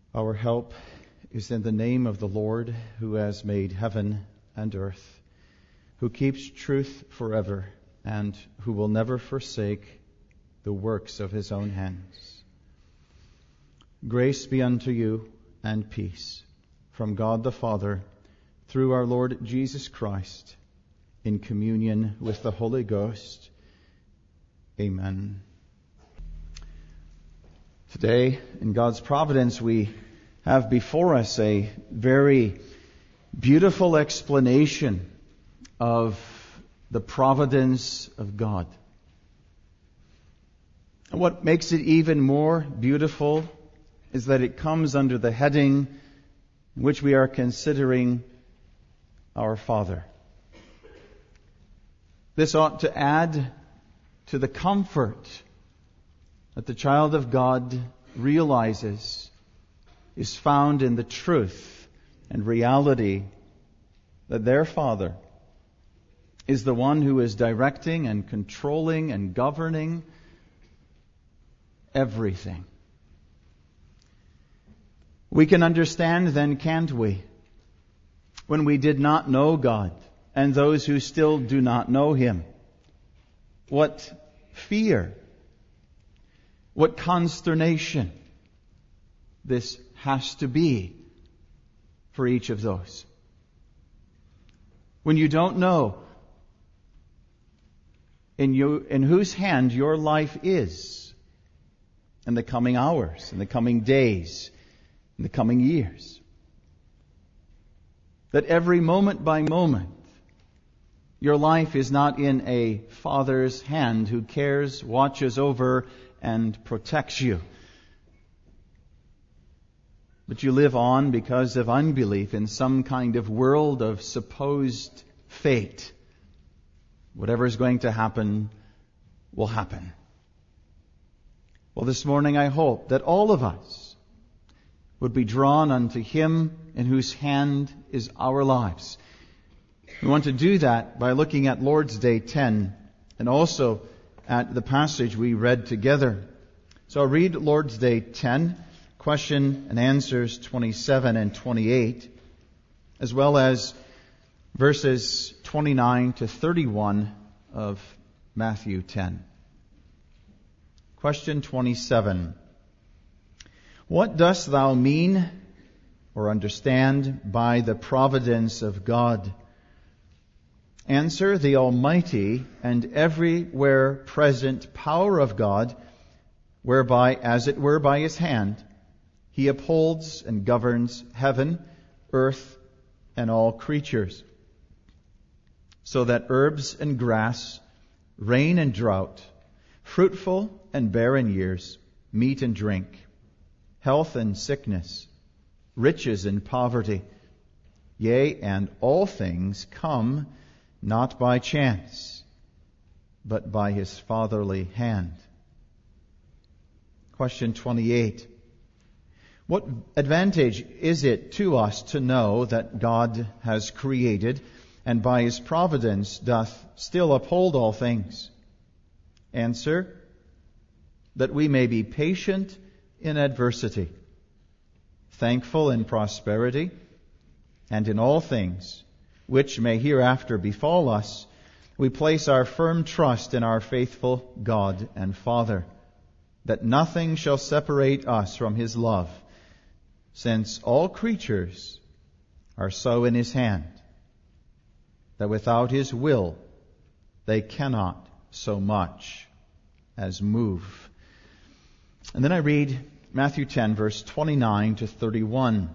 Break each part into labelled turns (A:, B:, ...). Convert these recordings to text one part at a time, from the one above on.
A: Our help is in the name of the Lord, who has made heaven and earth, who keeps truth forever, and who will never forsake the works of his own hands. Grace be unto you and peace from God the Father, through our Lord Jesus Christ, in communion with the Holy Ghost. Amen. Today, in God's providence, we have before us a very beautiful explanation of the providence of God. And what makes it even more beautiful is that it comes under the heading in which we are considering our Father. This ought to add to the comfort that the child of God realizes is found in the truth and reality that their Father is the one who is directing and controlling and governing everything. We can understand then, can't we, when we did not know God and those who still do not know Him, what fear, what consternation this has to be for each of those. When you don't know in whose hand your life is in the coming hours, in the coming days, in the coming years. That every moment by moment, your life is not in a Father's hand who cares, watches over, and protects you. But you live on because of unbelief in some kind of world of supposed fate. Whatever is going to happen will happen. Well, this morning I hope that all of us would be drawn unto Him in whose hand is our lives. We want to do that by looking at Lord's Day 10 and also at the passage we read together. So I'll read Lord's Day 10, question and answers 27 and 28, as well as verses 29 to 31 of Matthew 10. Question 27. What dost thou mean or understand by the providence of God? Answer, the almighty and everywhere present power of God, whereby, as it were by His hand, He upholds and governs heaven, earth, and all creatures, so that herbs and grass, rain and drought, fruitful and barren years, meat and drink, health and sickness, riches and poverty, yea, and all things come not by chance, but by His fatherly hand. Question 28. What advantage is it to us to know that God has created and by His providence doth still uphold all things? Answer, that we may be patient in adversity, thankful in prosperity, and in all things which may hereafter befall us, we place our firm trust in our faithful God and Father, that nothing shall separate us from His love, since all creatures are so in His hand, that without His will they cannot so much as move. And then I read Matthew 10, verse 29 to 31.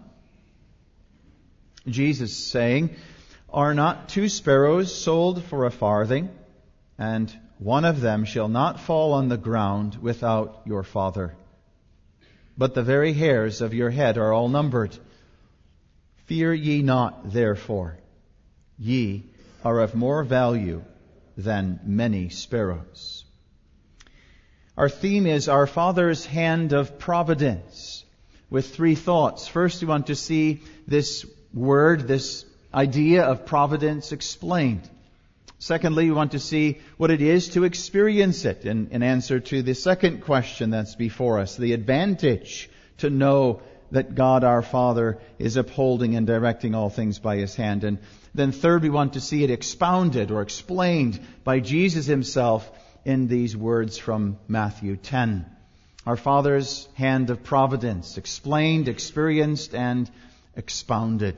A: Jesus saying, Are not 2 sparrows sold for a farthing, and one of them shall not fall on the ground without your Father? But the very hairs of your head are all numbered. Fear ye not, therefore. Ye are of more value than many sparrows. Our theme is our Father's hand of providence, with 3 thoughts. First, we want to see this word, this idea of providence explained. Secondly, we want to see what it is to experience it in answer to the second question that's before us, the advantage to know that God our Father is upholding and directing all things by His hand. And then third, we want to see it expounded or explained by Jesus Himself in these words from Matthew 10. Our Father's hand of providence, explained, experienced, and expounded.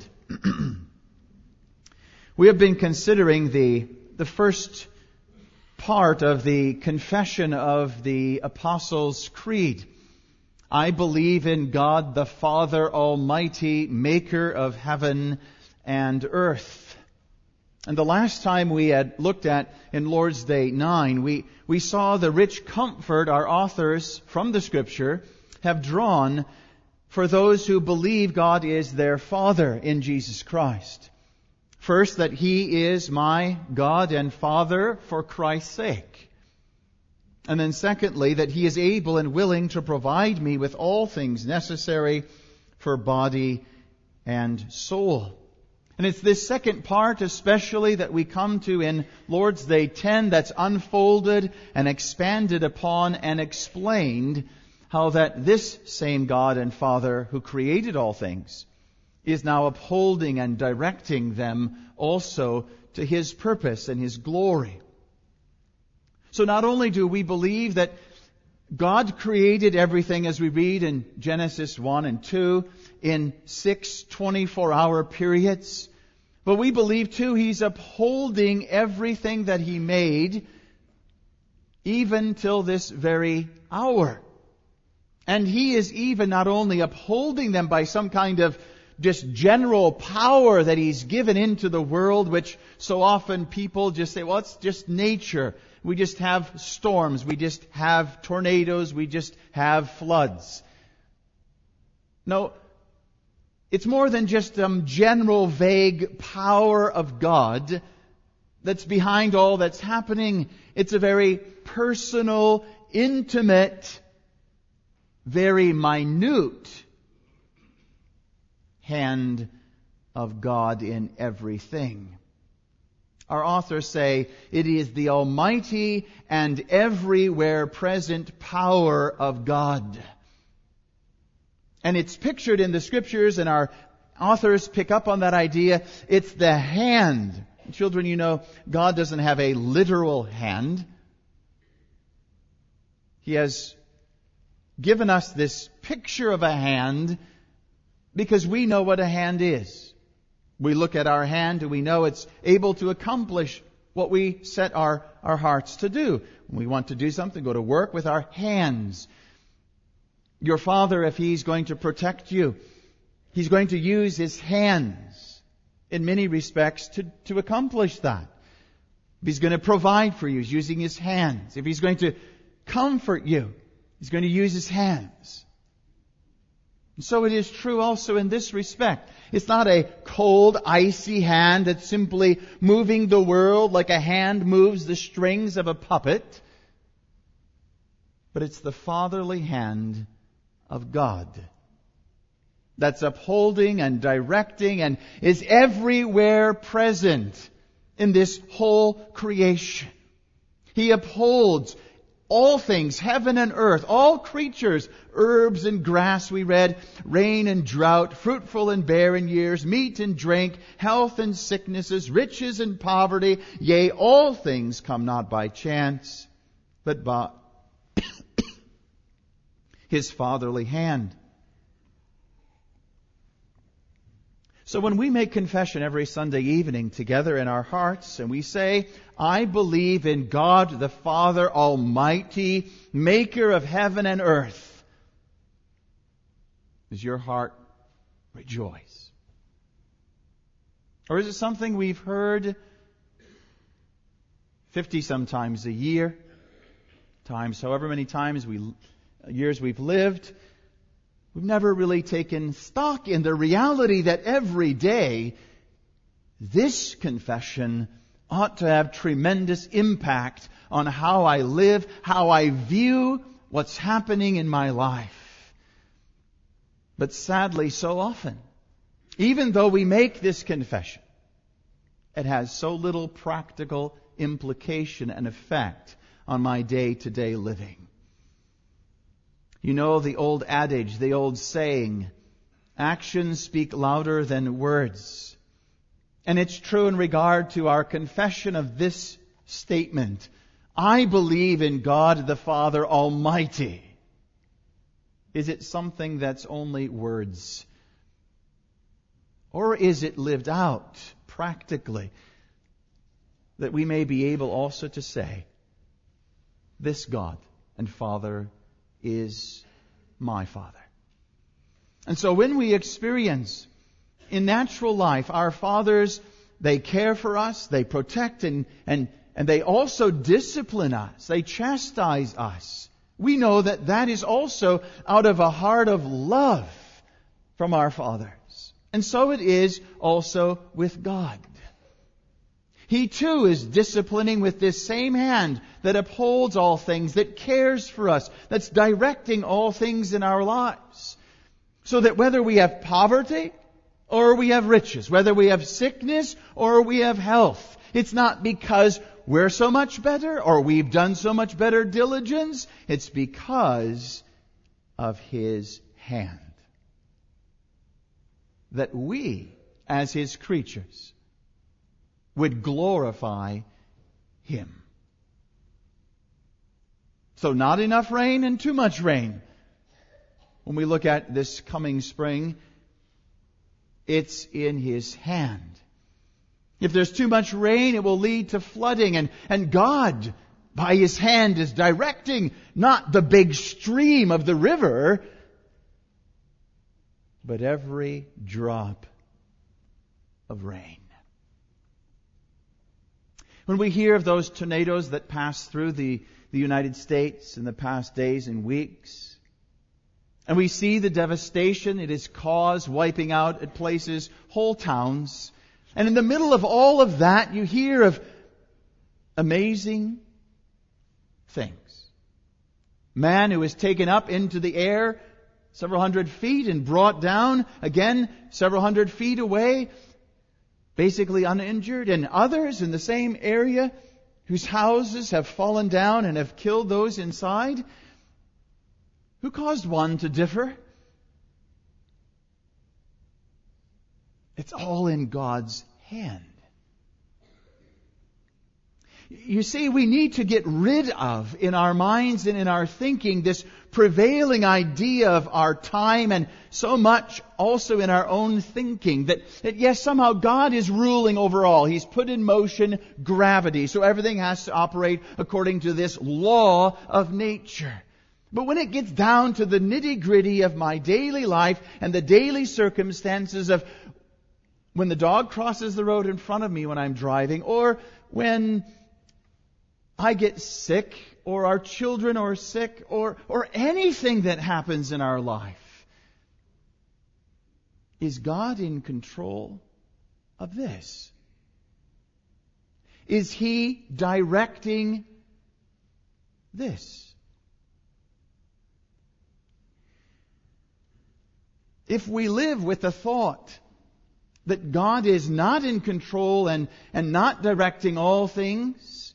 A: We have been considering the first part of the confession of the Apostles' Creed. I believe in God the Father Almighty, maker of heaven and earth. And the last time we had looked at in Lord's Day 9, we saw the rich comfort our authors from the Scripture have drawn for those who believe God is their Father in Jesus Christ. First, that He is my God and Father for Christ's sake. And then secondly, that He is able and willing to provide me with all things necessary for body and soul. And it's this second part especially that we come to in Lord's Day 10 that's unfolded and expanded upon and explained how that this same God and Father who created all things is now upholding and directing them also to His purpose and His glory. So not only do we believe that God created everything as we read in Genesis 1 and 2 in 6 24-hour periods, but we believe too He's upholding everything that He made even till this very hour. And He is even not only upholding them by some kind of just general power that He's given into the world, which so often people just say, well, it's just nature. We just have storms. We just have tornadoes. We just have floods. No, it's more than just some general vague power of God that's behind all that's happening. It's a very personal, intimate, very minute hand of God in everything. Our authors say it is the almighty and everywhere present power of God. And it's pictured in the Scriptures, and our authors pick up on that idea. It's the hand. Children, you know, God doesn't have a literal hand. He has given us this picture of a hand because we know what a hand is. We look at our hand and we know it's able to accomplish what we set our hearts to do. When we want to do something, go to work with our hands. Your father, if he's going to protect you, he's going to use his hands in many respects to accomplish that. If he's going to provide for you, he's using his hands. If he's going to comfort you, he's going to use his hands. And so it is true also in this respect. It's not a cold, icy hand that's simply moving the world like a hand moves the strings of a puppet. But it's the fatherly hand of God that's upholding and directing and is everywhere present in this whole creation. He upholds all things, heaven and earth, all creatures, herbs and grass, we read, rain and drought, fruitful and barren years, meat and drink, health and sicknesses, riches and poverty. Yea, all things come not by chance, but by His fatherly hand. So when we make confession every Sunday evening together in our hearts, and we say, I believe in God the Father Almighty, maker of heaven and earth, does your heart rejoice? Or is it something we've heard 50 sometimes a year, times however many years we've lived? We've never really taken stock in the reality that every day this confession ought to have tremendous impact on how I live, how I view what's happening in my life. But sadly, so often, even though we make this confession, it has so little practical implication and effect on my day-to-day living. You know the old adage, the old saying, Actions speak louder than words. And it's true in regard to our confession of this statement. I believe in God the Father Almighty. Is it something that's only words? Or is it lived out practically, that we may be able also to say, this God and Father is my Father? And so when we experience in natural life our fathers, they care for us, they protect and they also discipline us, they chastise us. We know that that is also out of a heart of love from our fathers. And so it is also with God. He too is disciplining with this same hand that upholds all things, that cares for us, that's directing all things in our lives. So that whether we have poverty or we have riches, whether we have sickness or we have health, it's not because we're so much better or we've done so much better diligence. It's because of His hand. That we, as His creatures, would glorify Him. So not enough rain and too much rain. When we look at this coming spring, it's in His hand. If there's too much rain, it will lead to flooding. And God, by His hand, is directing not the big stream of the river, but every drop of rain. When we hear of those tornadoes that passed through the United States in the past days and weeks, and we see the devastation it has caused, wiping out at places whole towns, and in the middle of all of that, you hear of amazing things. Man who is taken up into the air several hundred feet and brought down again several hundred feet away, basically uninjured, and others in the same area whose houses have fallen down and have killed those inside. Who caused one to differ? It's all in God's hand. You see, we need to get rid of, in our minds and in our thinking, this prevailing idea of our time, and so much also in our own thinking, that yes, somehow God is ruling over all. He's put in motion gravity, so everything has to operate according to this law of nature. But when it gets down to the nitty-gritty of my daily life and the daily circumstances of when the dog crosses the road in front of me when I'm driving, or when I get sick, or our children are sick, or anything that happens in our life, is God in control of this? Is He directing this? If we live with the thought that God is not in control and not directing all things,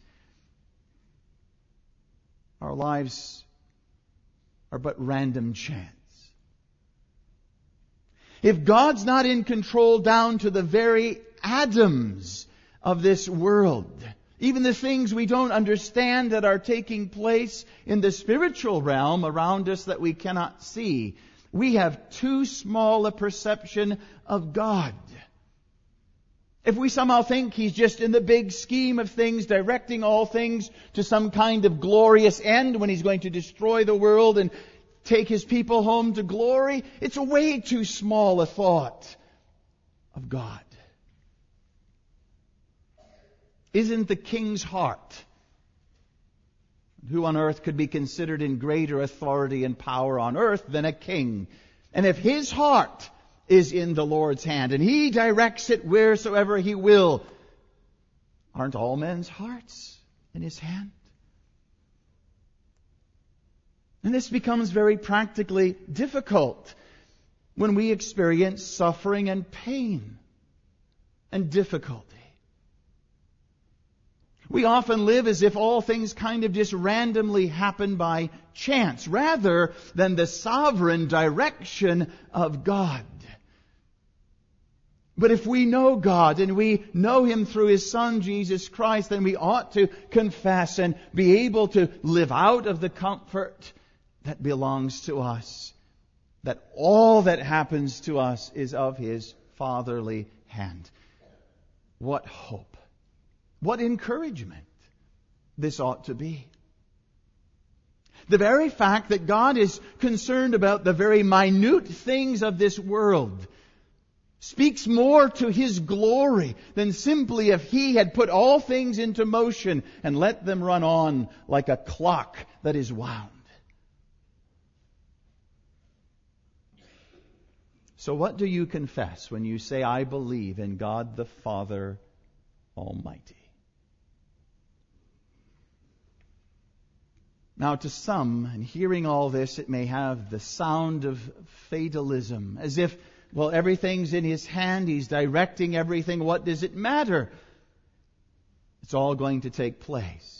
A: our lives are but random chance. If God's not in control down to the very atoms of this world, even the things we don't understand that are taking place in the spiritual realm around us that we cannot see, we have too small a perception of God. If we somehow think He's just in the big scheme of things, directing all things to some kind of glorious end when He's going to destroy the world and take His people home to glory, it's way too small a thought of God. Isn't the king's heart, who on earth could be considered in greater authority and power on earth than a king? And if his heart is in the Lord's hand, and He directs it wheresoever He will, aren't all men's hearts in His hand? And this becomes very practically difficult when we experience suffering and pain and difficulty. We often live as if all things kind of just randomly happen by chance, rather than the sovereign direction of God. But if we know God and we know Him through His Son, Jesus Christ, then we ought to confess and be able to live out of the comfort that belongs to us. That all that happens to us is of His fatherly hand. What hope! What encouragement this ought to be. The very fact that God is concerned about the very minute things of this world speaks more to His glory than simply if He had put all things into motion and let them run on like a clock that is wound. So what do you confess when you say, I believe in God the Father Almighty? Now, to some, in hearing all this, it may have the sound of fatalism, as if, well, everything's in His hand, He's directing everything, what does it matter? It's all going to take place.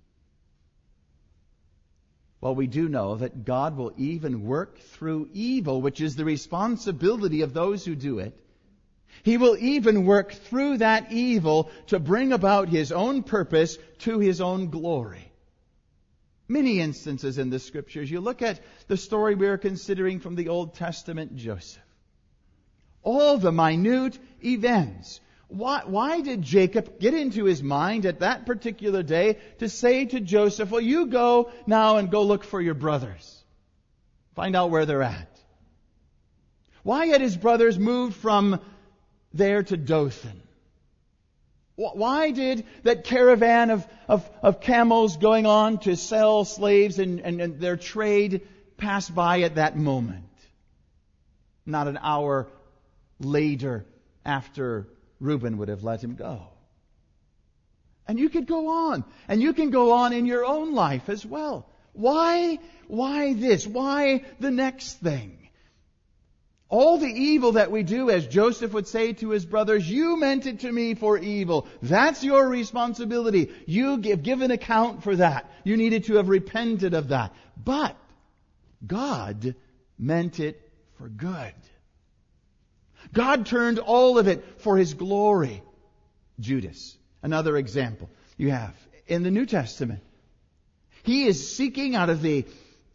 A: Well, we do know that God will even work through evil, which is the responsibility of those who do it. He will even work through that evil to bring about His own purpose to His own glory. Many instances in the Scriptures. You look at the story we are considering from the Old Testament, Joseph. All the minute events. Why did Jacob get into his mind at that particular day to say to Joseph, well, you go now and go look for your brothers. Find out where they're at. Why had his brothers moved from there to Dothan? Why did that caravan of camels going on to sell slaves and their trade pass by at that moment? Not an hour later after Reuben would have let him go. And you could go on. And you can go on in your own life as well. Why this? Why the next thing? All the evil that we do, as Joseph would say to his brothers, you meant it to me for evil. That's your responsibility. You give an account for that. You needed to have repented of that. But God meant it for good. God turned all of it for His glory. Judas, another example you have in the New Testament. He is seeking out of the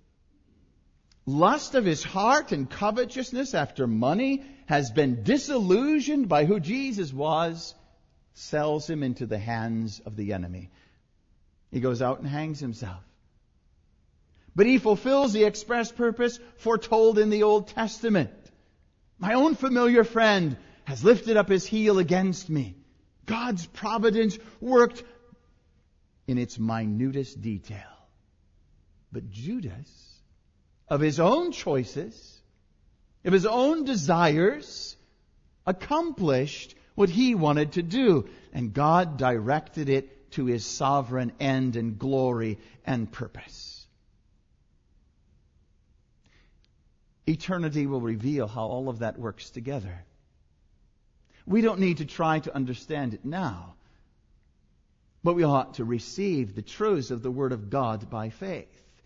A: lust of his heart and covetousness after money, has been disillusioned by who Jesus was, sells Him into the hands of the enemy. He goes out and hangs himself. But he fulfills the express purpose foretold in the Old Testament. My own familiar friend has lifted up his heel against me. God's providence worked in its minutest detail. But Judas, of his own choices, of his own desires, accomplished what he wanted to do. And God directed it to His sovereign end and glory and purpose. Eternity will reveal how all of that works together. We don't need to try to understand it now, but we ought to receive the truths of the Word of God by faith.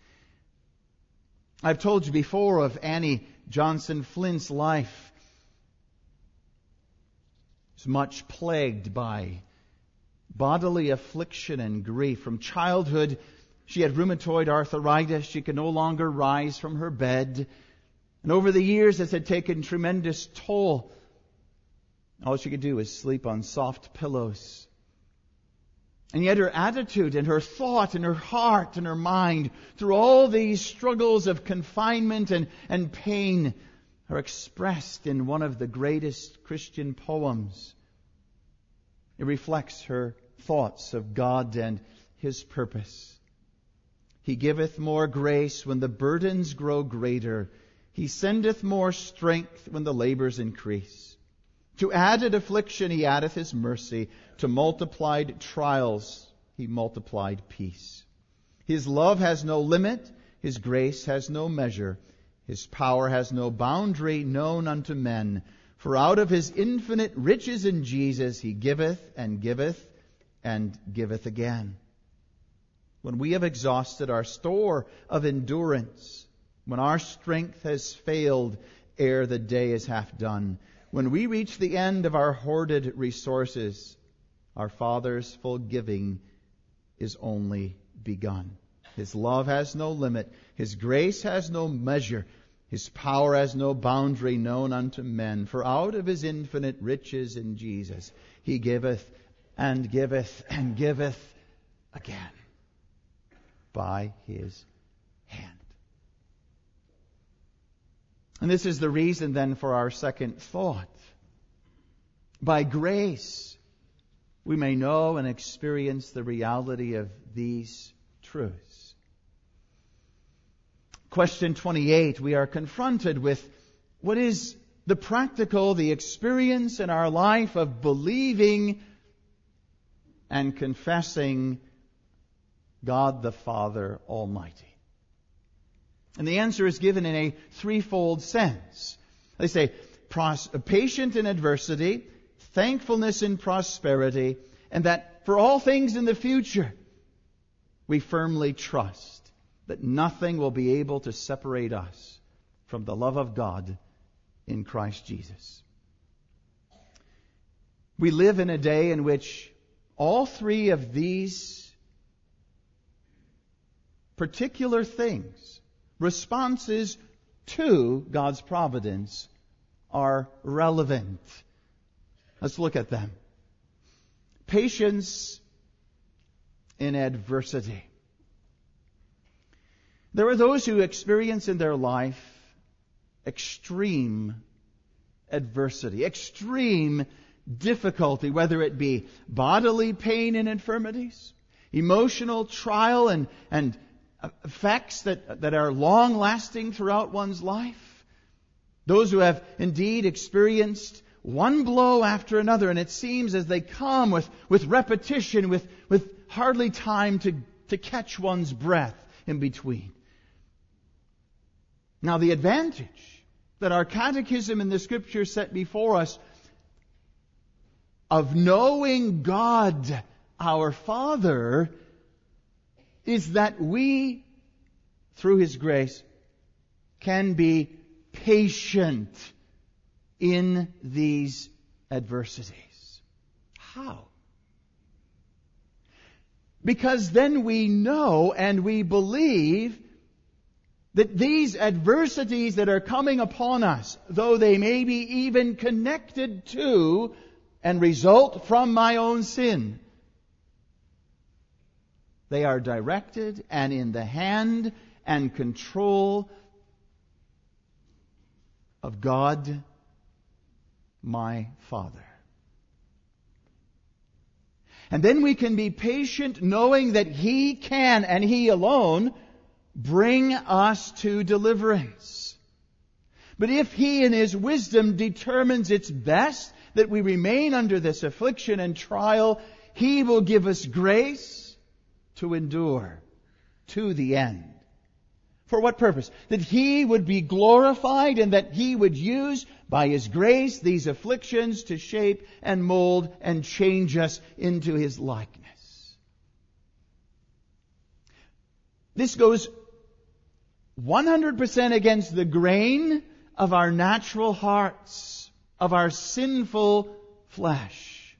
A: I've told you before of Annie Johnson Flint's life. She's much plagued by bodily affliction and grief. From childhood, she had rheumatoid arthritis. She could no longer rise from her bed. And over the years, this had taken tremendous toll. All she could do was sleep on soft pillows. And yet her attitude and her thought and her heart and her mind, through all these struggles of confinement and pain, are expressed in one of the greatest Christian poems. It reflects her thoughts of God and His purpose. He giveth more grace when the burdens grow greater. He sendeth more strength when the labors increase. To added affliction He addeth His mercy. To multiplied trials He multiplied peace. His love has no limit. His grace has no measure. His power has no boundary known unto men. For out of His infinite riches in Jesus He giveth and giveth and giveth again. When we have exhausted our store of endurance, when our strength has failed ere the day is half done, when we reach the end of our hoarded resources, our Father's full giving is only begun. His love has no limit. His grace has no measure. His power has no boundary known unto men. For out of His infinite riches in Jesus, He giveth and giveth and giveth again by His hand. And this is the reason then for our second thought. By grace, we may know and experience the reality of these truths. Question 28, we are confronted with what is the practical, the experience in our life of believing and confessing God the Father Almighty. And the answer is given in a threefold sense. They say, patient in adversity, thankfulness in prosperity, and that for all things in the future, we firmly trust that nothing will be able to separate us from the love of God in Christ Jesus. We live in a day in which all three of these particular things, responses to God's providence, are relevant. Let's look at them. Patience in adversity. There are those who experience in their life extreme adversity, extreme difficulty, whether it be bodily pain and infirmities, emotional trial and effects that are long-lasting throughout one's life. Those who have indeed experienced one blow after another, and it seems as they come with repetition, with hardly time to catch one's breath in between. Now, the advantage that our catechism in the Scripture set before us of knowing God, our Father, is that we, through His grace, can be patient in these adversities. How? Because then we know and we believe that these adversities that are coming upon us, though they may be even connected to and result from my own sin, they are directed and in the hand and control of God, my Father. And then we can be patient knowing that He can, and He alone, bring us to deliverance. But if He in His wisdom determines it's best that we remain under this affliction and trial, He will give us grace to endure to the end. For what purpose? That He would be glorified and that He would use, by His grace, these afflictions to shape and mold and change us into His likeness. This goes 100% against the grain of our natural hearts, of our sinful flesh.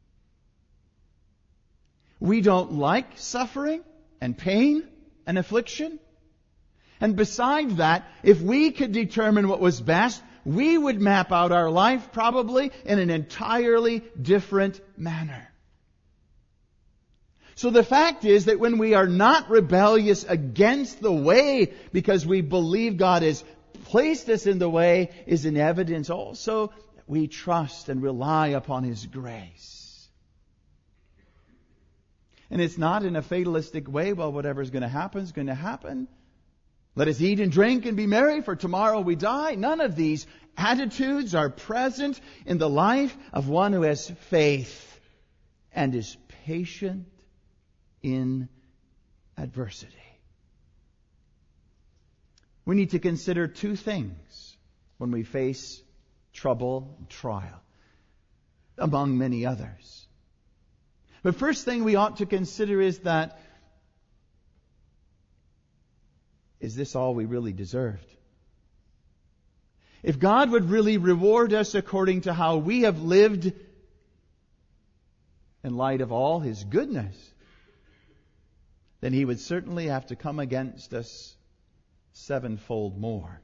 A: We don't like suffering and pain and affliction. And besides that, if we could determine what was best, we would map out our life probably in an entirely different manner. So the fact is that when we are not rebellious against the way because we believe God has placed us in the way, is an evidence also that we trust and rely upon His grace. And it's not in a fatalistic way, well, whatever's going to happen is going to happen. Let us eat and drink and be merry, for tomorrow we die. None of these attitudes are present in the life of one who has faith and is patient in adversity. We need to consider two things when we face trouble and trial, among many others. The first thing we ought to consider is that, is this all we really deserved? If God would really reward us according to how we have lived in light of all His goodness, then He would certainly have to come against us sevenfold more.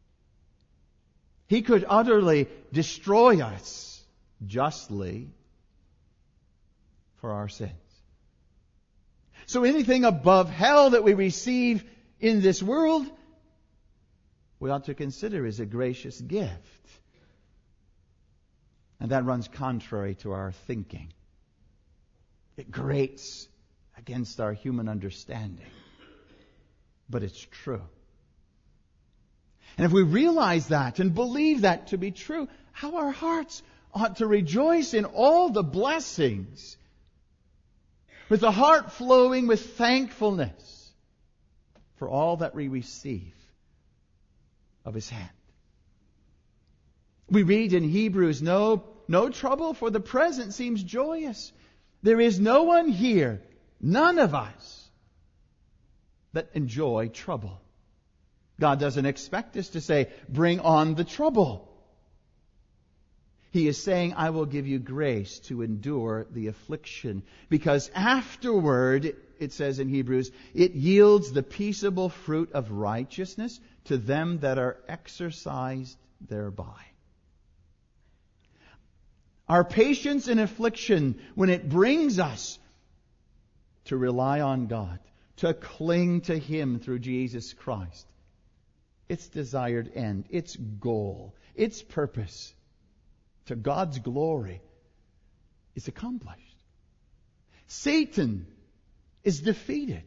A: He could utterly destroy us justly for our sins. So anything above hell that we receive in this world, we ought to consider as a gracious gift. And that runs contrary to our thinking. It grates against our human understanding. But it's true. And if we realize that and believe that to be true, how our hearts ought to rejoice in all the blessings, with the heart flowing with thankfulness for all that we receive of His hand. We read in Hebrews, no trouble for the present seems joyous. There is no one here, none of us, that enjoy trouble. God doesn't expect us to say, bring on the trouble. He is saying, I will give you grace to endure the affliction. Because afterward, it says in Hebrews, it yields the peaceable fruit of righteousness to them that are exercised thereby. Our patience in affliction, when it brings us to rely on God, to cling to Him through Jesus Christ, its desired end, its goal, its purpose, to God's glory, is accomplished. Satan is defeated.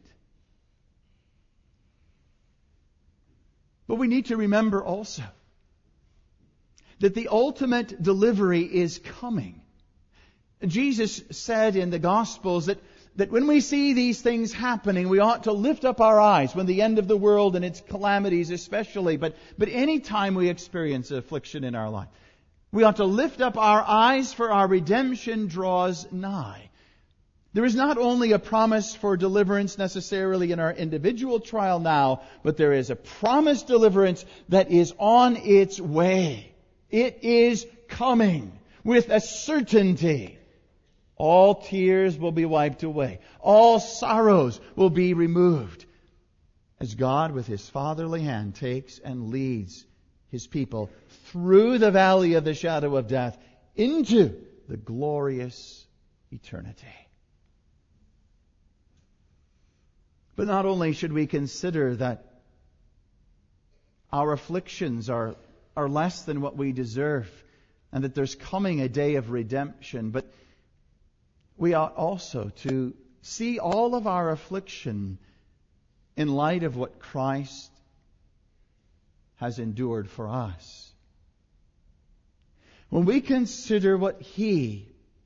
A: But we need to remember also that the ultimate delivery is coming. Jesus said in the Gospels that when we see these things happening, we ought to lift up our eyes when the end of the world and its calamities especially, but any time we experience affliction in our life, we ought to lift up our eyes, for our redemption draws nigh. There is not only a promise for deliverance necessarily in our individual trial now, but there is a promised deliverance that is on its way. It is coming with a certainty. All tears will be wiped away. All sorrows will be removed, as God with His fatherly hand takes and leads His people through the valley of the shadow of death into the glorious eternity. But not only should we consider that our afflictions are less than what we deserve, and that there's coming a day of redemption, but we ought also to see all of our affliction in light of what Christ has endured for us. When we consider what He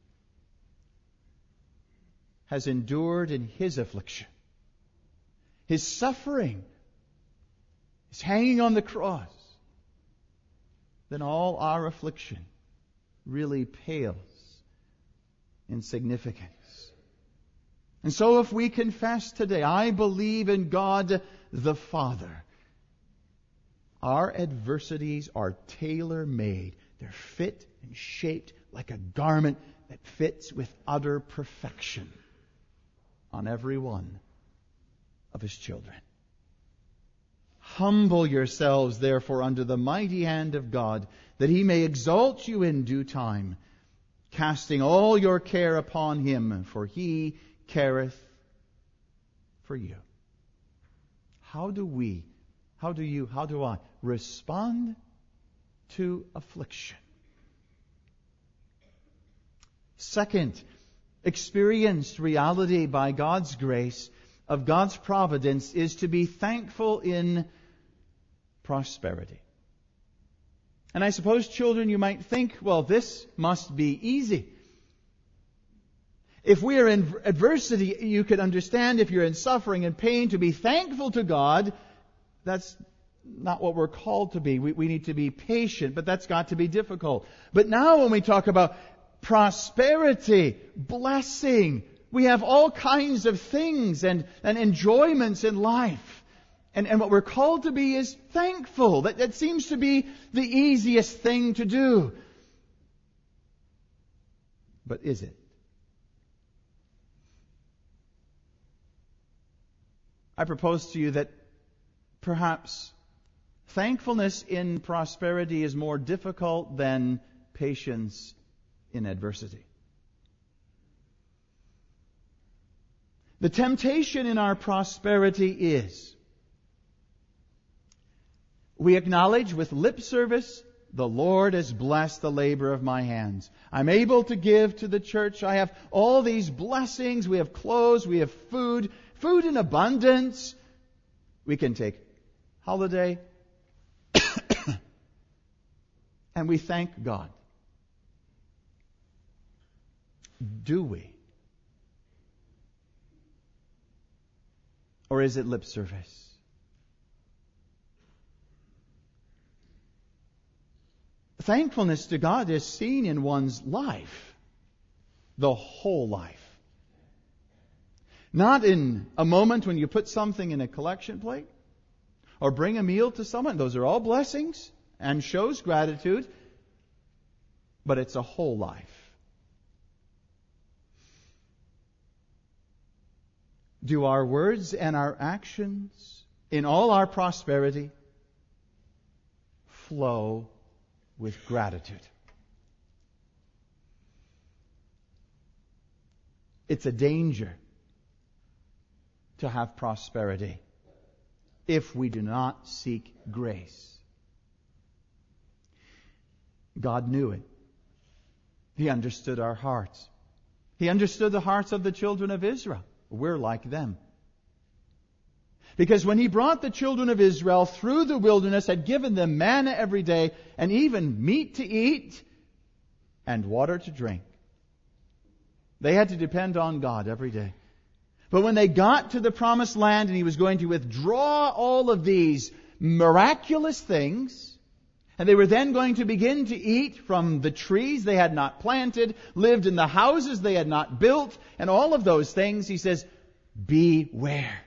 A: has endured in His affliction, His suffering, His hanging on the cross, then all our affliction really pales in significance. And so if we confess today, I believe in God the Father, our adversities are tailor-made. They're fit and shaped like a garment that fits with utter perfection on every one of His children. Humble yourselves, therefore, under the mighty hand of God, that He may exalt you in due time, casting all your care upon Him, for He careth for you. How do I respond to affliction? Second, experienced reality by God's grace of God's providence is to be thankful in prosperity. And I suppose, children, you might think, well, this must be easy. If we are in adversity, you could understand, if you're in suffering and pain, to be thankful to God. That's not what we're called to be. We need to be patient, but that's got to be difficult. But now when we talk about prosperity, blessing, we have all kinds of things and enjoyments in life. And what we're called to be is thankful. That seems to be the easiest thing to do. But is it? I propose to you that perhaps thankfulness in prosperity is more difficult than patience in adversity. The temptation in our prosperity is we acknowledge with lip service, the Lord has blessed the labor of my hands. I'm able to give to the church. I have all these blessings. We have clothes. We have food in abundance. We can take holiday. And we thank God. Do we? Or is it lip service? Thankfulness to God is seen in one's life, the whole life. Not in a moment when you put something in a collection plate or bring a meal to someone. Those are all blessings and shows gratitude, but it's a whole life. Do our words and our actions in all our prosperity flow with gratitude? It's a danger to have prosperity if we do not seek grace. God knew it. He understood our hearts. He understood the hearts of the children of Israel. We're like them. Because when He brought the children of Israel through the wilderness, had given them manna every day, and even meat to eat and water to drink. They had to depend on God every day. But when they got to the promised land and He was going to withdraw all of these miraculous things, and they were then going to begin to eat from the trees they had not planted, lived in the houses they had not built, and all of those things, He says, beware.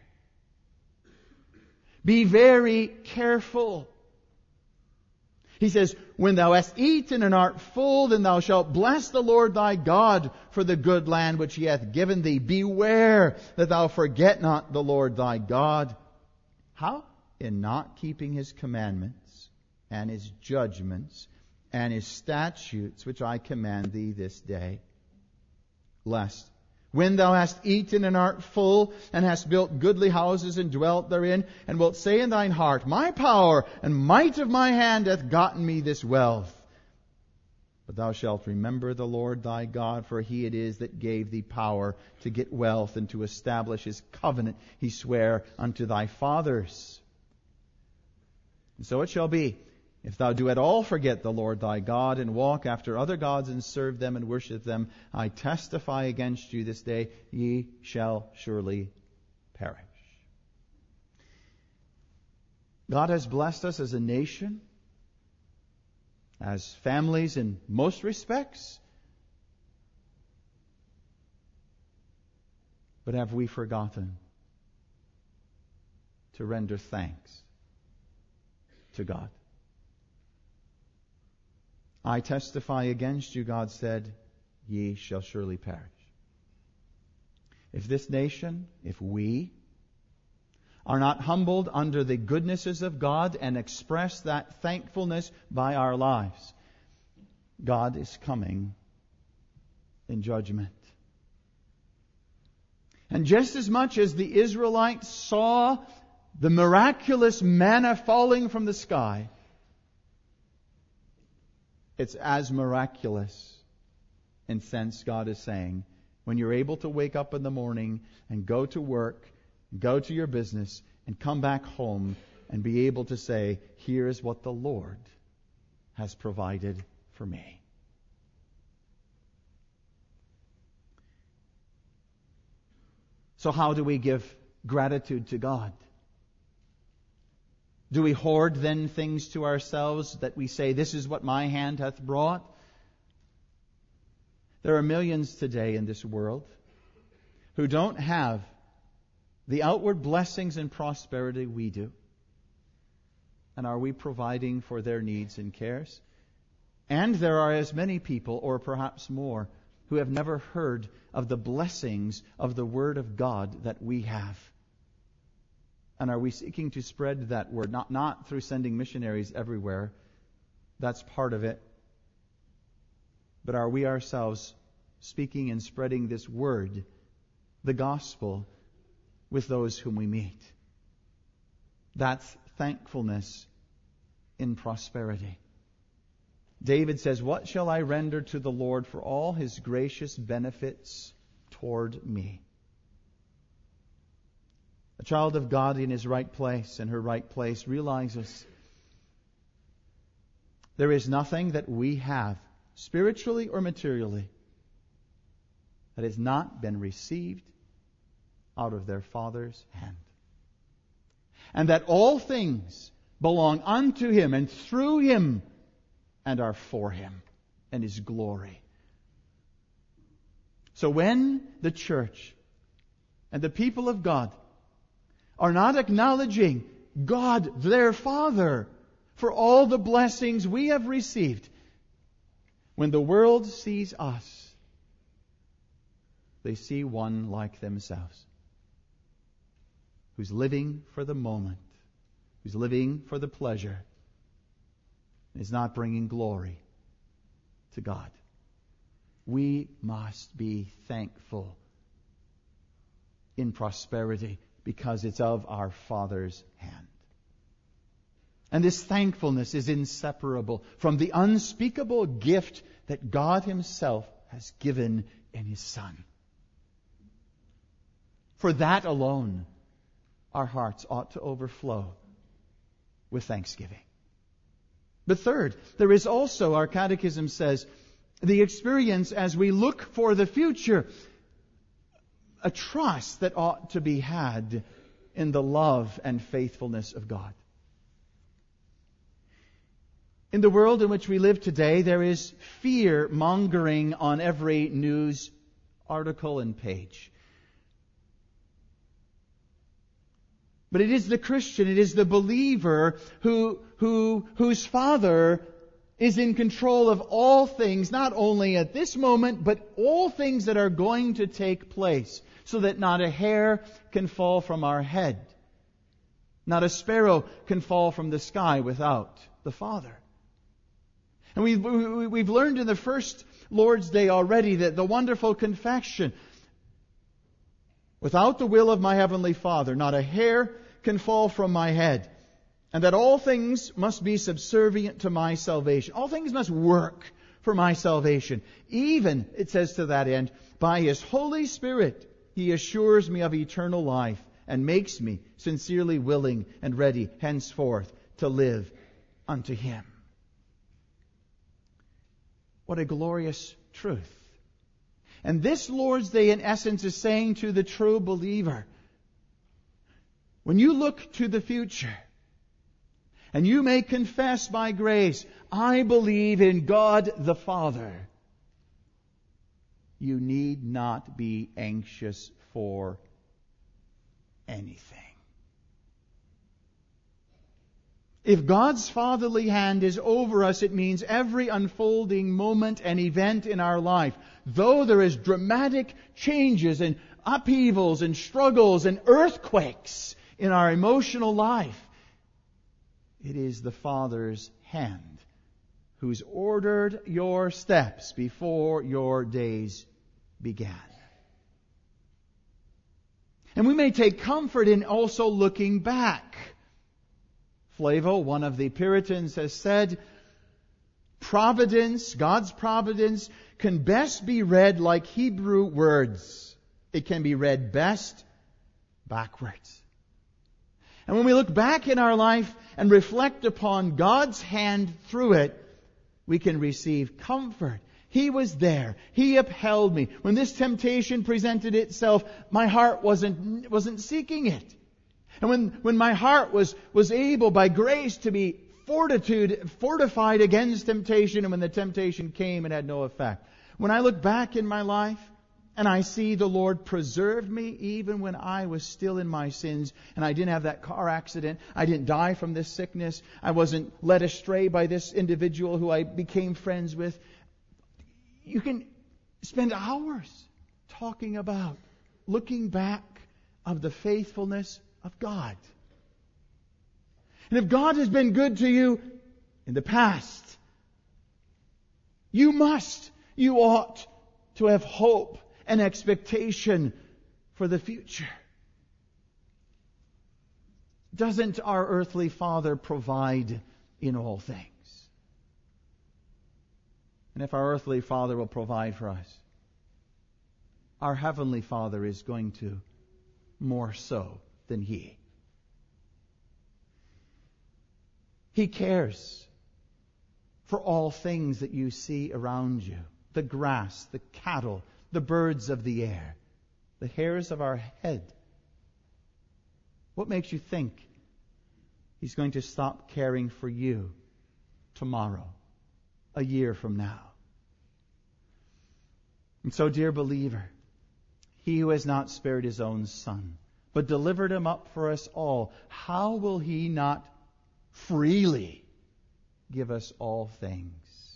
A: Be very careful. He says, when thou hast eaten and art full, then thou shalt bless the Lord thy God for the good land which He hath given thee. Beware that thou forget not the Lord thy God. How? In not keeping His commandments and His judgments and His statutes which I command thee this day. Lest, when thou hast eaten and art full, and hast built goodly houses and dwelt therein, and wilt say in thine heart, my power and might of my hand hath gotten me this wealth. But thou shalt remember the Lord thy God, for He it is that gave thee power to get wealth and to establish His covenant He sware unto thy fathers. And so it shall be, if thou do at all forget the Lord thy God, and walk after other gods, and serve them and worship them, I testify against you this day, ye shall surely perish. God has blessed us as a nation, as families in most respects. But have we forgotten to render thanks to God? I testify against you, God said, ye shall surely perish. If this nation, if we, are not humbled under the goodnesses of God and express that thankfulness by our lives, God is coming in judgment. And just as much as the Israelites saw the miraculous manna falling from the sky, it's as miraculous in sense, God is saying, when you're able to wake up in the morning and go to work, go to your business, and come back home and be able to say, here is what the Lord has provided for me. So how do we give gratitude to God? Do we hoard then things to ourselves that we say, this is what my hand hath brought? There are millions today in this world who don't have the outward blessings and prosperity we do. And are we providing for their needs and cares? And there are as many people, or perhaps more, who have never heard of the blessings of the Word of God that we have. And are we seeking to spread that Word? Not through sending missionaries everywhere. That's part of it. But are we ourselves speaking and spreading this Word, the Gospel, with those whom we meet? That's thankfulness in prosperity. David says, "What shall I render to the Lord for all His gracious benefits toward me?" A child of God in his right place, in her right place, realizes there is nothing that we have, spiritually or materially, that has not been received out of their Father's hand. And that all things belong unto Him and through Him and are for Him and His glory. So when the church and the people of God are not acknowledging God, their Father, for all the blessings we have received, when the world sees us, they see one like themselves, who's living for the moment, who's living for the pleasure, and is not bringing glory to God. We must be thankful in prosperity because it's of our Father's hand. And this thankfulness is inseparable from the unspeakable gift that God Himself has given in His Son. For that alone, our hearts ought to overflow with thanksgiving. But third, there is also, our catechism says, the experience as we look for the future, a trust that ought to be had in the love and faithfulness of God. In the world in which we live today, there is fear-mongering on every news article and page. But it is the Christian, it is the believer whose Father is in control of all things, not only at this moment, but all things that are going to take place, so that not a hair can fall from our head. Not a sparrow can fall from the sky without the Father. And we've learned in the first Lord's Day already that the wonderful confession, without the will of my Heavenly Father, not a hair can fall from my head. And that all things must be subservient to my salvation. All things must work for my salvation. Even, it says to that end, by His Holy Spirit, He assures me of eternal life and makes me sincerely willing and ready henceforth to live unto Him. What a glorious truth. And this Lord's Day, in essence, is saying to the true believer, when you look to the future, and you may confess by grace, I believe in God the Father, you need not be anxious for anything. If God's fatherly hand is over us, it means every unfolding moment and event in our life, though there is dramatic changes and upheavals and struggles and earthquakes in our emotional life, it is the Father's hand who's ordered your steps before your days began. And we may take comfort in also looking back. Flavel, one of the Puritans, has said, providence, God's providence, can best be read like Hebrew words. It can be read best backwards. And when we look back in our life and reflect upon God's hand through it, we can receive comfort. He was there. He upheld me. When this temptation presented itself, my heart wasn't seeking it. And when my heart was able by grace to be fortified against temptation, and when the temptation came, it had no effect. When I look back in my life And I see the Lord preserved me even when I was still in my sins, and I didn't have that car accident. I didn't die from this sickness. I wasn't led astray by this individual who I became friends with. You can spend hours talking about looking back of the faithfulness of God. And if God has been good to you in the past, you ought to have hope and expectation for the future. Doesn't our earthly Father provide in all things? And if our earthly Father will provide for us, our heavenly Father is going to more so than He. He cares for all things that you see around you. The grass, the cattle, the birds of the air, the hairs of our head. What makes you think He's going to stop caring for you tomorrow, a year from now? And so, dear believer, He who has not spared His own Son, but delivered Him up for us all, how will He not freely give us all things?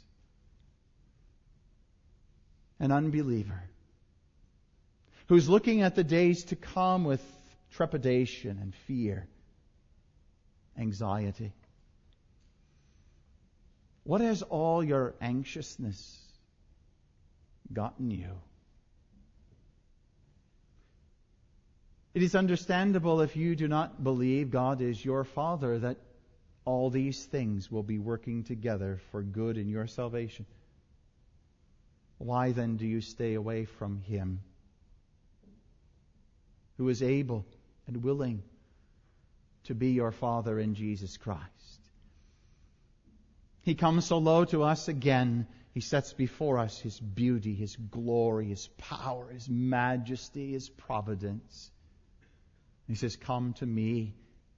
A: An unbeliever who's looking at the days to come with trepidation and fear, anxiety. What has all your anxiousness gotten you? It is understandable if you do not believe God is your Father that all these things will be working together for good in your salvation. Why then do you stay away from Him who is able and willing to be your Father in Jesus Christ? He comes so low to us again. He sets before us His beauty, His glory, His power, His majesty, His providence. He says, "Come to me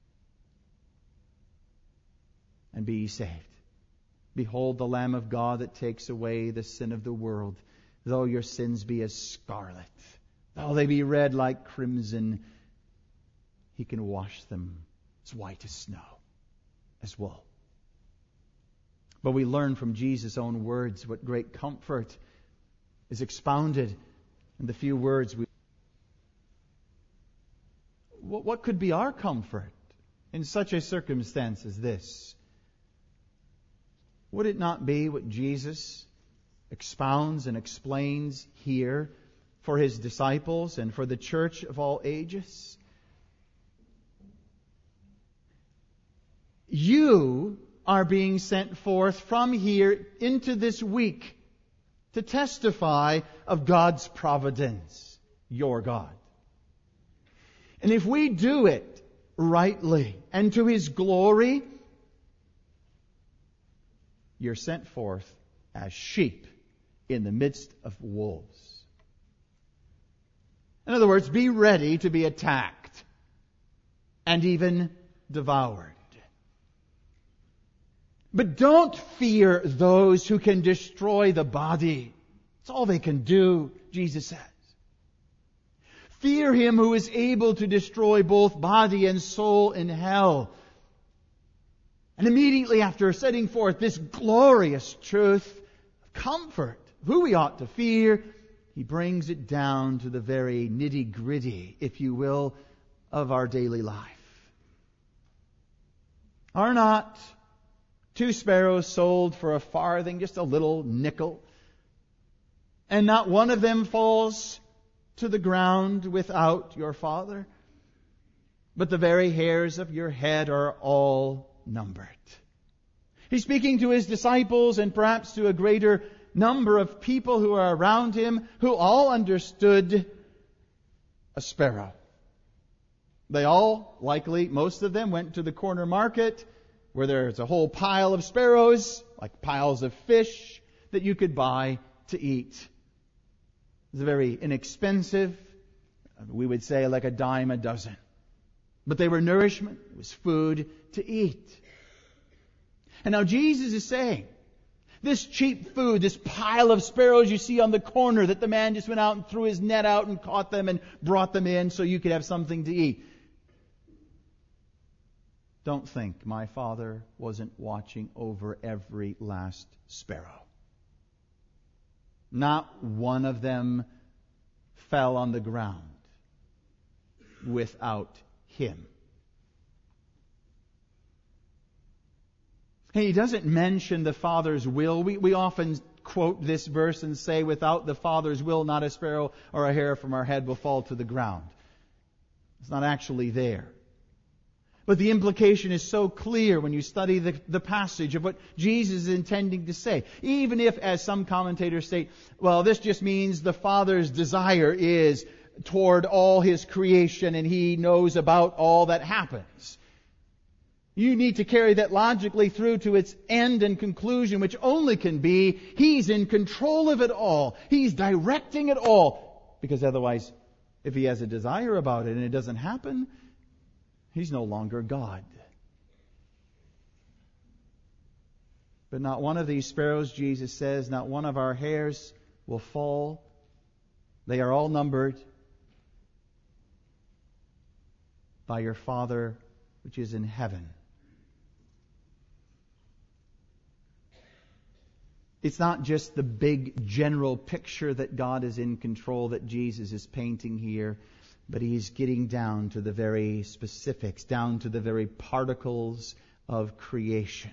A: and be ye saved. Behold the Lamb of God that takes away the sin of the world. Though your sins be as scarlet, though they be red like crimson, He can wash them as white as snow, as wool." But we learn from Jesus' own words what great comfort is expounded in the few words we... What could be our comfort in such a circumstance as this? Would it not be what Jesus expounds and explains here for His disciples and for the church of all ages? You are being sent forth from here into this week to testify of God's providence, your God. And if we do it rightly and to His glory, you're sent forth as sheep in the midst of wolves. In other words, be ready to be attacked and even devoured. But don't fear those who can destroy the body. It's all they can do, Jesus says. Fear Him who is able to destroy both body and soul in hell. And immediately after setting forth this glorious truth of comfort, who we ought to fear, He brings it down to the very nitty-gritty, if you will, of our daily life. Are not 2 sparrows sold for a farthing, just a little nickel, and not one of them falls to the ground without your Father? But the very hairs of your head are all numbered. He's speaking to His disciples and perhaps to a greater number of people who are around Him who all understood a sparrow. They all, likely, most of them went to the corner market where there's a whole pile of sparrows, like piles of fish, that you could buy to eat. It's very inexpensive. We would say like a dime a dozen. But they were nourishment. It was food to eat. And now Jesus is saying This cheap food, this pile of sparrows you see on the corner that the man just went out and threw his net out and caught them and brought them in so you could have something to eat. Don't think my Father wasn't watching over every last sparrow. Not one of them fell on the ground without Him. He doesn't mention the Father's will. We often quote this verse and say, without the Father's will, not a sparrow or a hair from our head will fall to the ground. It's not actually there. But the implication is so clear when you study the passage of what Jesus is intending to say. Even if, as some commentators state, well, this just means the Father's desire is toward all His creation and He knows about all that happens. You need to carry that logically through to its end and conclusion, which only can be He's in control of it all. He's directing it all. Because otherwise, if He has a desire about it and it doesn't happen, He's no longer God. But not one of these sparrows, Jesus says, not one of our hairs will fall. They are all numbered by your Father which is in heaven. It's not just the big general picture that God is in control that Jesus is painting here, but He's getting down to the very specifics, down to the very particles of creation.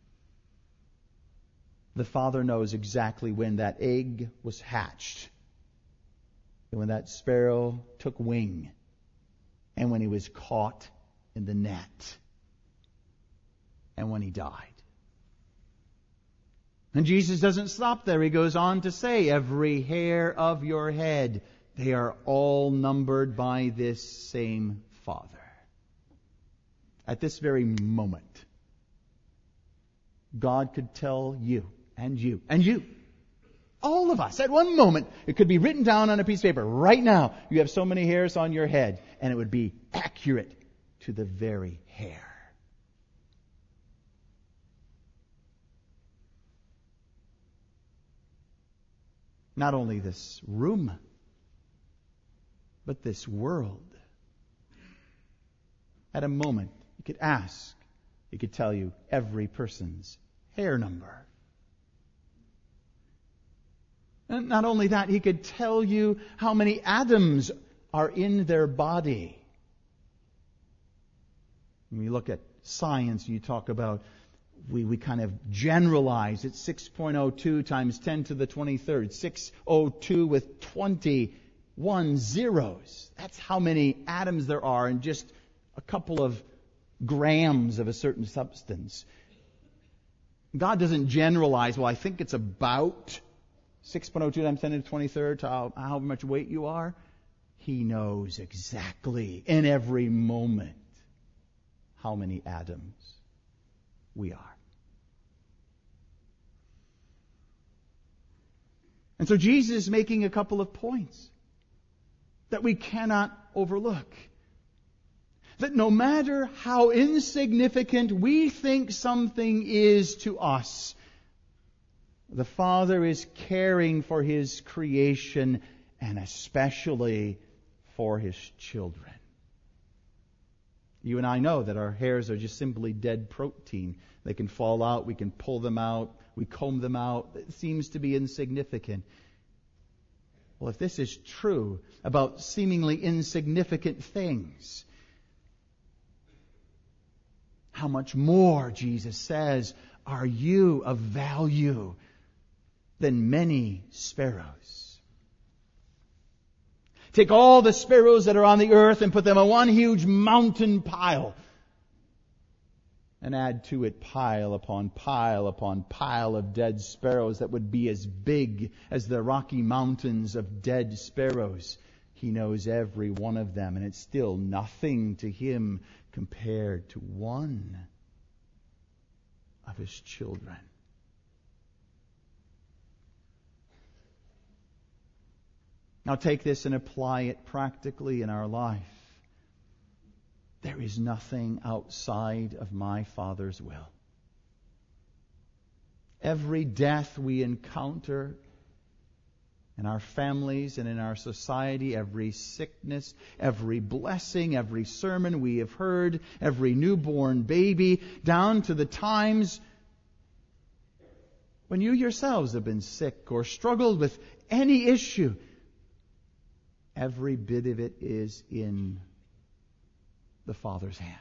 A: The Father knows exactly when that egg was hatched, and when that sparrow took wing, and when he was caught in the net, and when he died. And Jesus doesn't stop there. He goes on to say, every hair of your head, they are all numbered by this same Father. At this very moment, God could tell you, and you, and you, all of us, at one moment, it could be written down on a piece of paper. Right now, you have so many hairs on your head, and it would be accurate to the very hair. Not only this room, but this world. At a moment, you could ask, He could tell you every person's hair number. And not only that, He could tell you how many atoms are in their body. When you look at science, you talk about, we kind of generalize. It's 6.02 times 10 to the 23rd. 602 with 21 zeros. That's how many atoms there are in just a couple of grams of a certain substance. God doesn't generalize, well, I think it's about 6.02 times 10 to the 23rd to how much weight you are. He knows exactly in every moment how many atoms we are. And so Jesus is making a couple of points that we cannot overlook. That no matter how insignificant we think something is to us, the Father is caring for His creation and especially for His children. You and I know that our hairs are just simply dead protein. They can fall out, we can pull them out, we comb them out. It seems to be insignificant. Well, if this is true about seemingly insignificant things, how much more, Jesus says, are you of value than many sparrows? Take all the sparrows that are on the earth and put them on one huge mountain pile. And add to it pile upon pile upon pile of dead sparrows that would be as big as the Rocky Mountains of dead sparrows. He knows every one of them, and it's still nothing to Him compared to one of His children. Now take this and apply it practically in our life. There is nothing outside of my Father's will. Every death we encounter in our families and in our society, every sickness, every blessing, every sermon we have heard, every newborn baby, down to the times when you yourselves have been sick or struggled with any issue, every bit of it is in the Father's hand.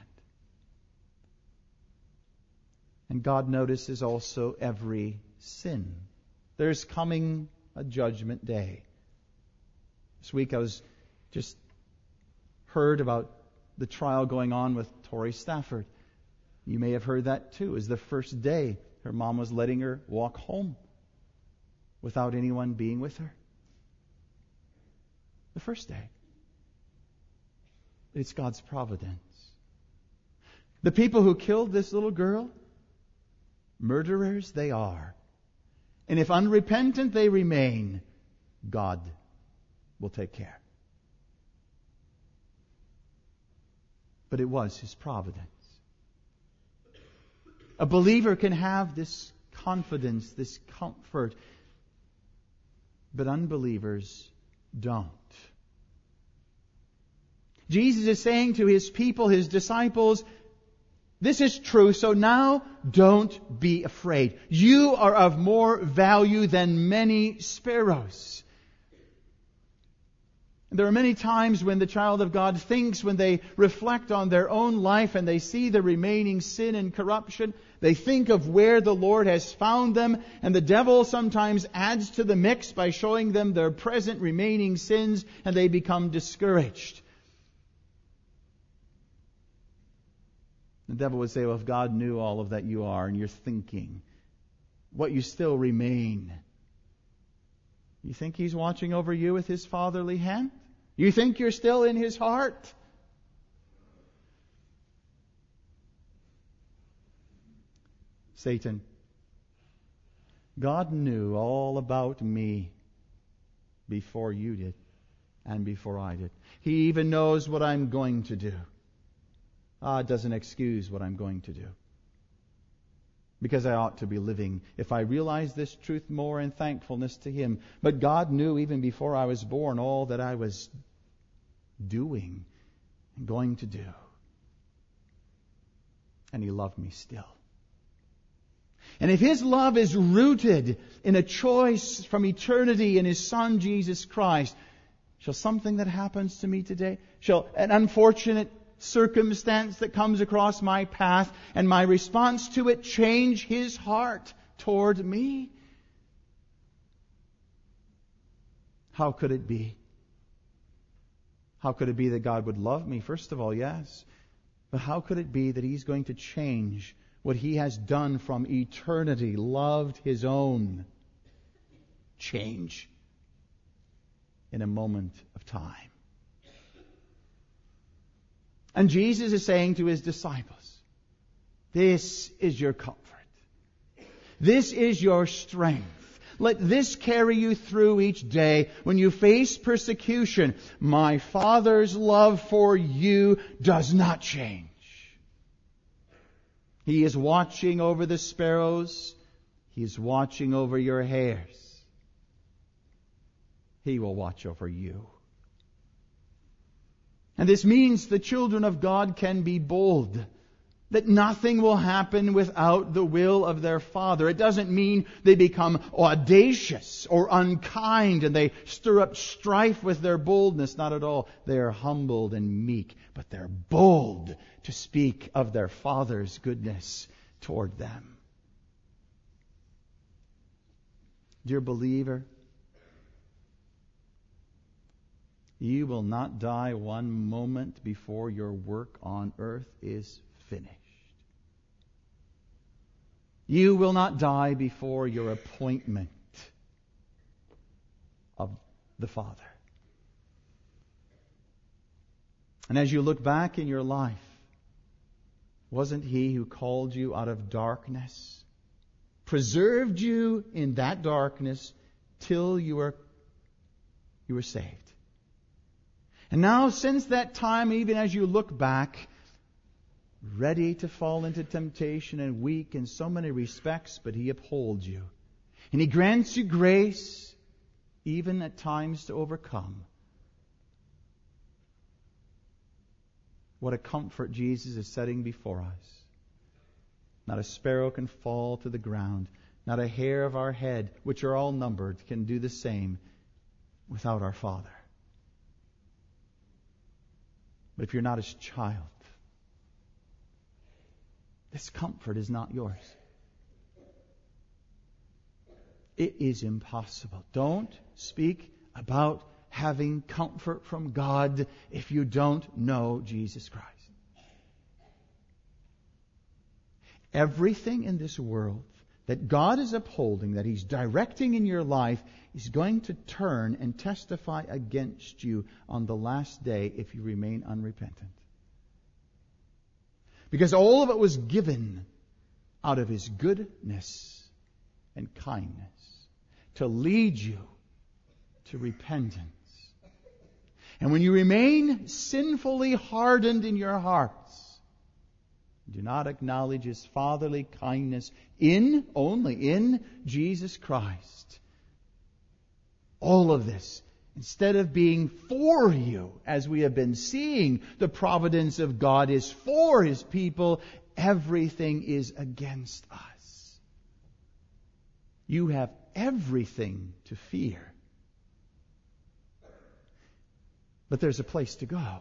A: And God notices also every sin. There's coming a judgment day. This week I was just heard about the trial going on with Tori Stafford. You may have heard that too. It was the first day her mom was letting her walk home without anyone being with her. The first day. It's God's providence. The people who killed this little girl, murderers they are. And if unrepentant they remain, God will take care. But it was His providence. A believer can have this confidence, this comfort, but unbelievers don't. Jesus is saying to His people, His disciples, this is true, so now don't be afraid. You are of more value than many sparrows. There are many times when the child of God thinks, when they reflect on their own life and they see the remaining sin and corruption, they think of where the Lord has found them, and the devil sometimes adds to the mix by showing them their present remaining sins, and they become discouraged. The devil would say, well, if God knew all of that you are and you're thinking, what you still remain, you think He's watching over you with His fatherly hand? You think you're still in His heart? Satan, God knew all about me before you did and before I did. He even knows what I'm going to do. It doesn't excuse what I'm going to do. Because I ought to be living, if I realize this truth more, in thankfulness to Him. But God knew even before I was born all that I was doing and going to do. And He loved me still. And if His love is rooted in a choice from eternity in His Son Jesus Christ, shall something that happens to me today, shall an unfortunate circumstance that comes across my path and my response to it change His heart toward me? How could it be? How could it be that God would love me? First of all, yes. But how could it be that He's going to change what He has done from eternity, loved His own, change in a moment of time? And Jesus is saying to His disciples, this is your comfort. This is your strength. Let this carry you through each day when you face persecution. My Father's love for you does not change. He is watching over the sparrows. He is watching over your hairs. He will watch over you. And this means the children of God can be bold. That nothing will happen without the will of their Father. It doesn't mean they become audacious or unkind and they stir up strife with their boldness. Not at all. They are humbled and meek, but they're bold to speak of their Father's goodness toward them. Dear believer, you will not die one moment before your work on earth is finished. You will not die before your appointment of the Father. And as you look back in your life, wasn't He who called you out of darkness, preserved you in that darkness till you were saved? And now, since that time, even as you look back, ready to fall into temptation and weak in so many respects, but He upholds you. And He grants you grace, even at times to overcome. What a comfort Jesus is setting before us. Not a sparrow can fall to the ground. Not a hair of our head, which are all numbered, can do the same without our Father. But if you're not His child, this comfort is not yours. It is impossible. Don't speak about having comfort from God if you don't know Jesus Christ. Everything in this world that God is upholding, that He's directing in your life, is going to turn and testify against you on the last day if you remain unrepentant. Because all of it was given out of His goodness and kindness to lead you to repentance. And when you remain sinfully hardened in your hearts, do not acknowledge His fatherly kindness only in Jesus Christ. All of this, instead of being for you, as we have been seeing, the providence of God is for His people, everything is against us. You have everything to fear. But there's a place to go.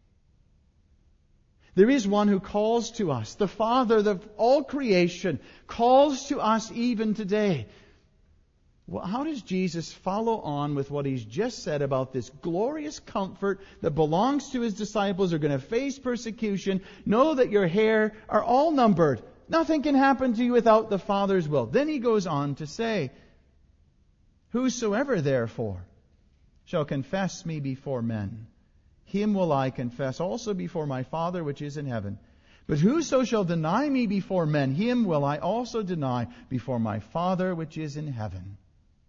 A: There is one who calls to us. The Father of all creation calls to us even today. Well, how does Jesus follow on with what He's just said about this glorious comfort that belongs to His disciples who are going to face persecution? Know that your hair are all numbered. Nothing can happen to you without the Father's will. Then He goes on to say, "Whosoever therefore shall confess me before men, him will I confess also before my Father which is in heaven. But whoso shall deny me before men, him will I also deny before my Father which is in heaven."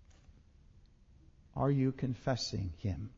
A: Are you confessing Him?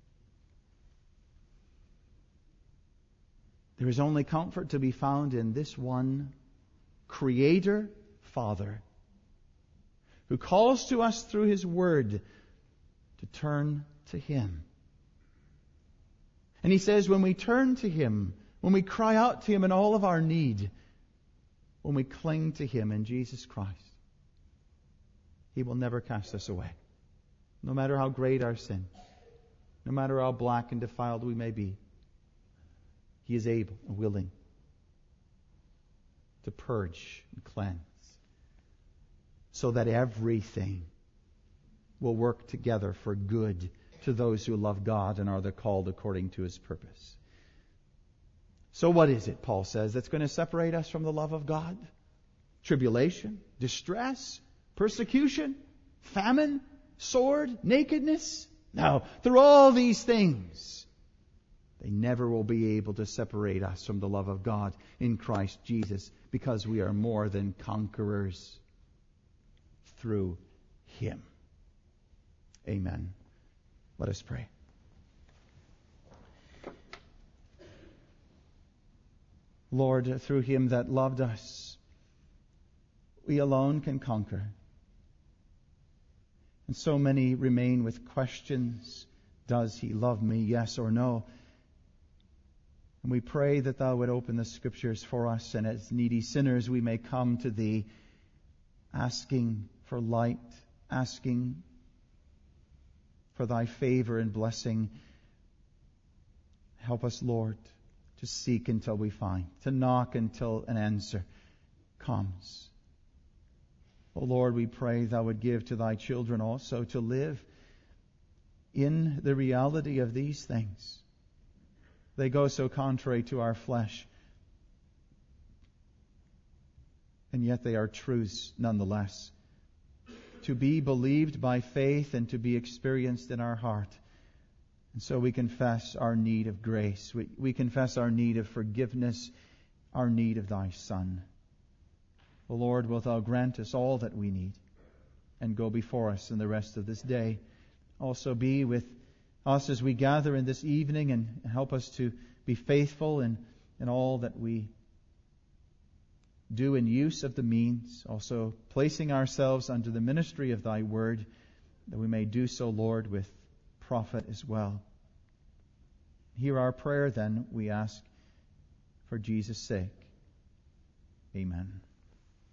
A: There is only comfort to be found in this one Creator Father who calls to us through His Word to turn to Him. And He says when we turn to Him, when we cry out to Him in all of our need, when we cling to Him in Jesus Christ, He will never cast us away. No matter how great our sin, no matter how black and defiled we may be, He is able and willing to purge and cleanse so that everything will work together for good to those who love God and are the called according to His purpose. So what is it, Paul says, that's going to separate us from the love of God? Tribulation, distress, persecution, famine, sword, nakedness? No, through all these things, they never will be able to separate us from the love of God in Christ Jesus, because we are more than conquerors through Him. Amen. Let us pray. Lord, through Him that loved us, we alone can conquer. And so many remain with questions. Does He love me? Yes or no? And we pray that Thou would open the Scriptures for us, and as needy sinners we may come to Thee, asking for light, asking for Thy favor and blessing. Help us, Lord, to seek until we find, to knock until an answer comes. O Lord, we pray Thou would give to Thy children also to live in the reality of these things. They go so contrary to our flesh, and yet they are truths nonetheless, to be believed by faith and to be experienced in our heart. And so we confess our need of grace. We confess our need of forgiveness, our need of Thy Son. O Lord, wilt Thou grant us all that we need and go before us in the rest of this day. Also be with us as we gather in this evening and help us to be faithful in all that we do in use of the means, also placing ourselves under the ministry of Thy Word, that we may do so, Lord, with profit as well. Hear our prayer then, we ask, for Jesus' sake. Amen.